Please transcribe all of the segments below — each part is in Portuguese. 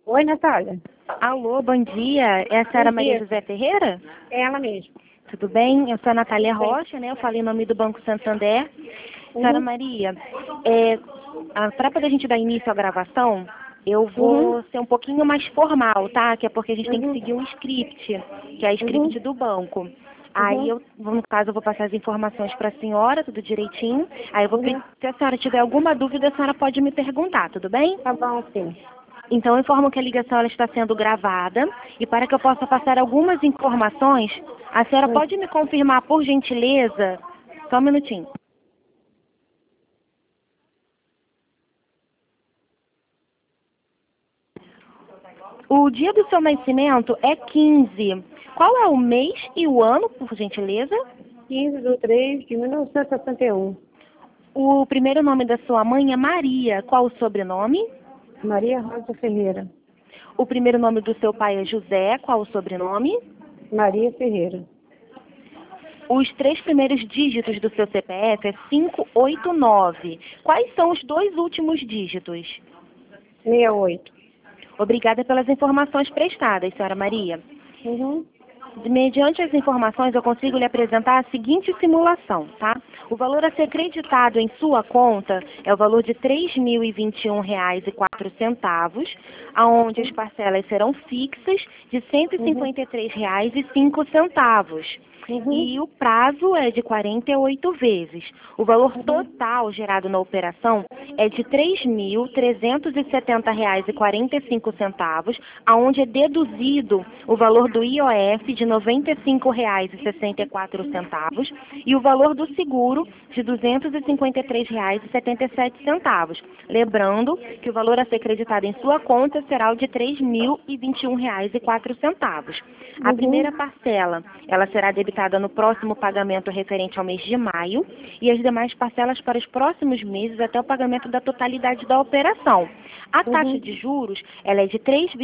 Oi, Natália. Alô, bom dia. É a senhora Bom Maria dia. José Ferreira? É ela mesma. Tudo bem? Eu sou a Natália Tudo bem. Rocha, né? Eu falei em nome do Banco Santander. Senhora Maria, para poder a gente dar início à gravação, eu Uhum. vou ser um pouquinho mais formal, tá? Que é porque a gente tem que Uhum. seguir um script, que é o script Uhum. do banco. Aí Uhum. no caso, eu vou passar as informações para a senhora, tudo direitinho. Aí eu vou pedir, Uhum. se a senhora tiver alguma dúvida, a senhora pode me perguntar, tudo bem? Tá bom, sim. Então, eu informo que a ligação ela está sendo gravada e para que eu possa passar algumas informações, a senhora Hum. pode me confirmar, por gentileza, só um minutinho. O dia do seu nascimento é 15. Qual é o mês e o ano, por gentileza? 15/3/1961. O primeiro nome da sua mãe é Maria. Qual o sobrenome? Maria Rosa Ferreira. O primeiro nome do seu pai é José. Qual o sobrenome? Maria Ferreira. Os três primeiros dígitos do seu CPF é 589. Quais são os dois últimos dígitos? 68. Obrigada pelas informações prestadas, senhora Maria. Uhum. Mediante as informações, eu consigo lhe apresentar a seguinte simulação, tá? O valor a ser creditado em sua conta é o valor de R$ 3.021,04, aonde as parcelas serão fixas de R$ Uhum. 153,05. Uhum. E o prazo é de 48 vezes. O valor Uhum. total gerado na operação é de R$ 3.370,45, aonde é deduzido o valor do IOF de R$ 95,64 e o valor do seguro de R$ 253,77. Lembrando que o valor a ser creditado em sua conta será o de R$ 3.021,04. A Uhum. primeira parcela, ela será debitada no próximo pagamento referente ao mês de maio e as demais parcelas para os próximos meses até o pagamento da totalidade da operação. A taxa Uhum. de juros, ela é de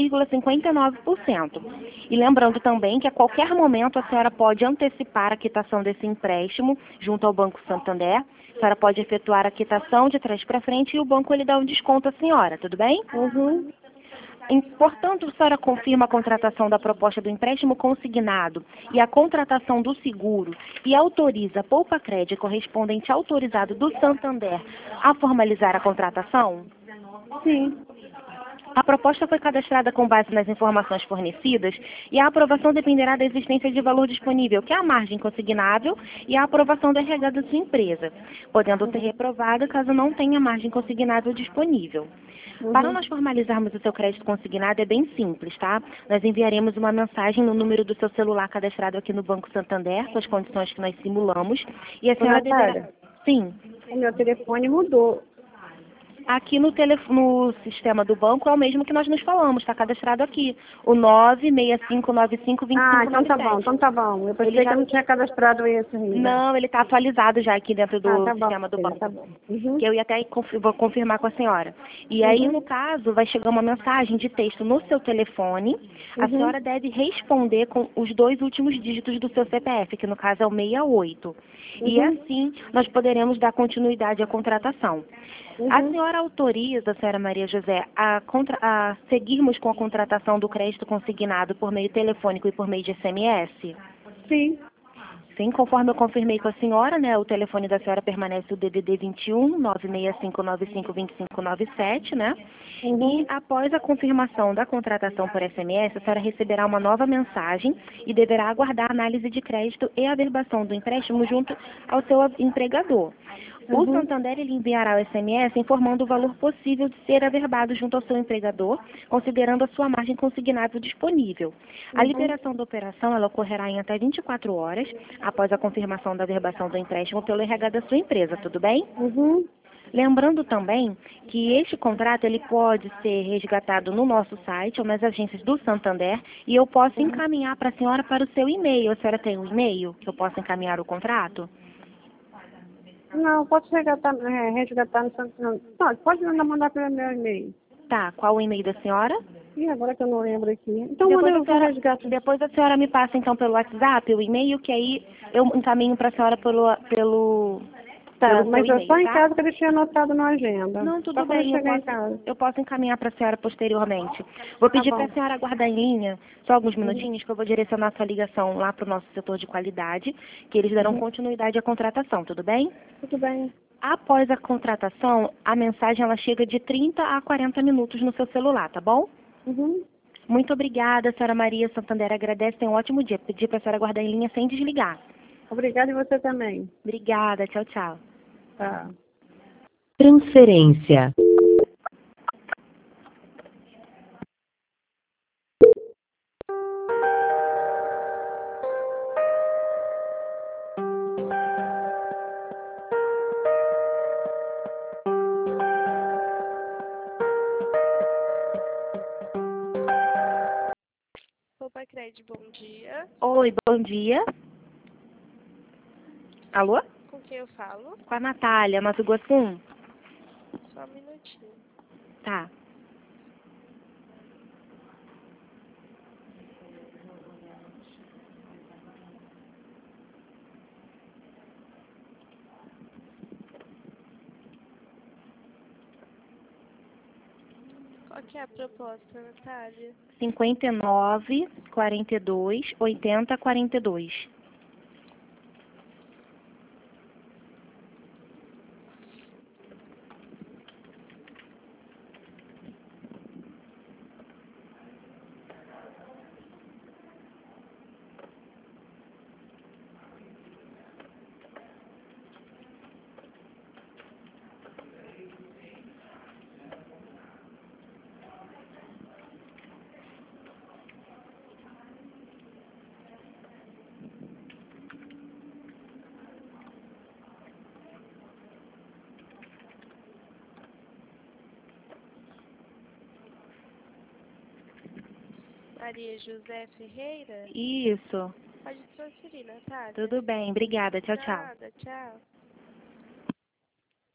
3,59%. E lembrando também que a qualquer momento a senhora pode antecipar a quitação desse empréstimo junto ao Banco Santander. A senhora pode efetuar a quitação de trás para frente e o banco ele dá um desconto à senhora, tudo bem? Uhum. Portanto, a senhora confirma a contratação da proposta do empréstimo consignado e a contratação do seguro e autoriza a poupa-crédito correspondente autorizado do Santander a formalizar a contratação? Sim. A proposta foi cadastrada com base nas informações fornecidas e a aprovação dependerá da existência de valor disponível, que é a margem consignável, e a aprovação da RH da sua empresa, podendo ser reprovada caso não tenha margem consignável disponível. Para Uhum. nós formalizarmos o seu crédito consignado é bem simples, tá? Nós enviaremos uma mensagem no número do seu celular cadastrado aqui no Banco Santander, com as condições que nós simulamos, e a Ô, senhora deverá... Natália, Sim. o meu telefone mudou. Aqui no sistema do banco é o mesmo que nós nos falamos, está cadastrado aqui, o 96595 Ah, então tá bom, 2597. então tá bom. Eu Ele pensei que eu já... não tinha cadastrado esse ainda. Não, ele está atualizado já aqui dentro Ah, do tá bom, sistema do filha, tá banco. bom. Uhum. Que eu ia até vou confirmar com a senhora. E aí, Uhum. no caso, vai chegar uma mensagem de texto no seu telefone. A Uhum. senhora deve responder com os dois últimos dígitos do seu CPF, que no caso é o 68. E Uhum. assim nós poderemos dar continuidade à contratação. A Uhum. senhora autoriza, senhora Maria José, a seguirmos com a contratação do crédito consignado por meio telefônico e por meio de SMS? Sim. Sim, conforme eu confirmei com a senhora, né, o telefone da senhora permanece o DDD 21 96595 2597, né? E Uhum. após a confirmação da contratação por SMS, a senhora receberá uma nova mensagem e deverá aguardar a análise de crédito e a averbação do empréstimo junto ao seu empregador. O Uhum. Santander ele enviará o SMS informando o valor possível de ser averbado junto ao seu empregador, considerando a sua margem consignável disponível. A Uhum. liberação da operação ela ocorrerá em até 24 horas após a confirmação da averbação do empréstimo pelo RH da sua empresa, tudo bem? Uhum. Lembrando também que este contrato ele pode ser resgatado no nosso site ou nas agências do Santander e eu posso Uhum. encaminhar para a senhora para o seu e-mail. A senhora tem um e-mail que eu possa encaminhar o contrato? Não, pode resgatar no Santo. Não, pode mandar pelo meu e-mail. Tá, qual o e-mail da senhora? Ih, agora que eu não lembro aqui. Então manda eu vou resgatar. Depois a senhora me passa então pelo WhatsApp o e-mail, que aí eu encaminho para a senhora Tá, pelo mas seu eu só e-mail, em tá? casa que eu deixei anotado na agenda. Não, Só tudo quando eu bem, chegar em casa. eu posso encaminhar para a senhora posteriormente. Vou Tá pedir para a bom. senhora aguardar em linha só alguns Uhum. minutinhos que eu vou direcionar a sua ligação lá para o nosso setor de qualidade, que eles darão Uhum. continuidade à contratação, tudo bem? Tudo bem. Após a contratação, a mensagem ela chega de 30 a 40 minutos no seu celular, tá bom? Uhum. Muito obrigada, senhora Maria Santander. Agradece, tenha um ótimo dia. Pedir para a senhora aguardar em linha sem desligar. Obrigada e você também. Obrigada, tchau, tchau. Tá. Transferência. Opa, Cred, bom dia. Oi, bom dia. Alô? Com quem eu falo? Com a Natália, Mato Grosso. Só um minutinho. Tá. Qual que é a proposta, Natália? 59, 42, 80, 42. Maria José Ferreira? Isso. Pode transferir, Natália. Tudo bem, obrigada. Tchau, tchau. Nada, tchau.